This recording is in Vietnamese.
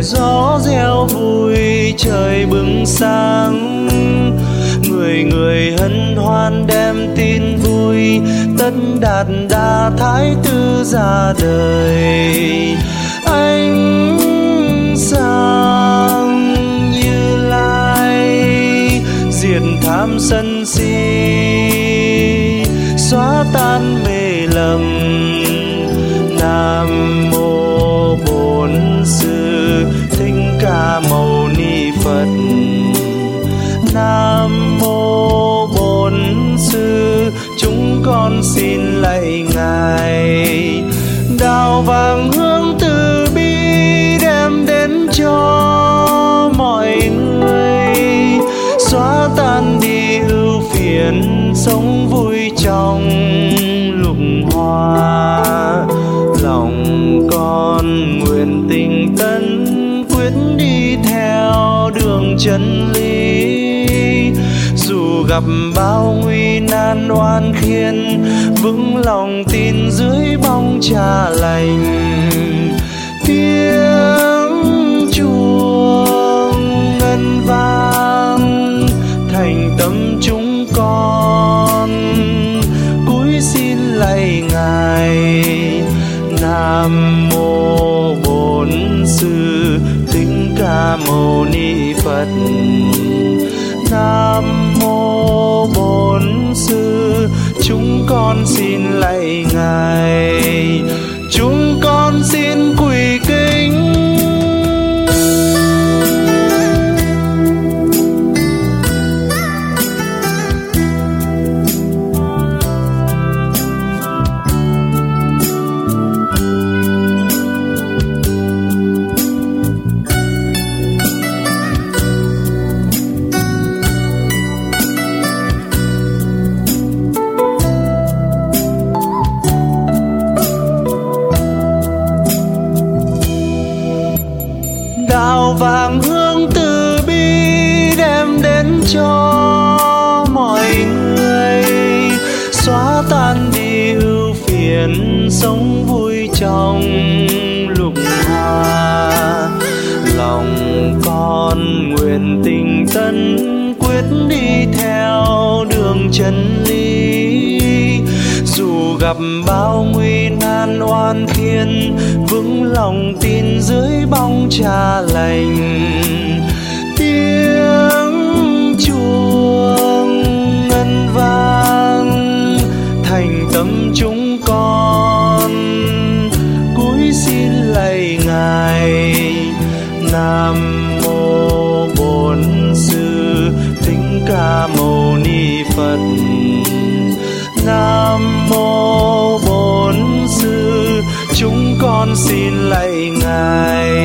gió reo vui trời bừng sáng, người người hân hoan đem tin vui, Tất Đạt Đa Thái Tử ra đời. Ánh sáng Như Lai diệt tham sân si, xóa tan mê lầm. Nam mô Bổn Sư Thích Ca Mâu Ni Phật. Nam mô Bổn Sư, chúng con xin lạy Ngài. Đạo vàng hương từ bi đem đến cho mọi người, xóa tan đi ưu phiền, sống vui trong lục hoa. Lòng con nguyện tình tấn quyết đi theo đường chân lý, dù gặp bao nguy nan oan khiên, vững lòng tin dưới bóng Cha lành. Tiếng chuông ngân vang thành tâm chúng con, cúi xin lạy Ngài. Nam mô Bổn Sư Thích Ca Mâu Ni Phật. Nam mô Bổn Sư, chúng con xin lạy Ngài. Chúng con xin quỳ kính. Đạo vàng hương từ bi đem đến cho mọi người, xóa tan đi ưu phiền, sống vui trong lục hoa. Lòng con nguyện tình tấn quyết đi theo đường chân lý, dù gặp bao nguy nan oan khiên, vững lòng tin dưới bóng Cha lành. Tiếng chuông ngân vang thành tâm chúng con, cúi xin lạy Ngài. Nam mô Bổn Sư Thích Ca Mâu Ni Phật. Nam mô Bổn Sư, chúng con xin lạy Ngài.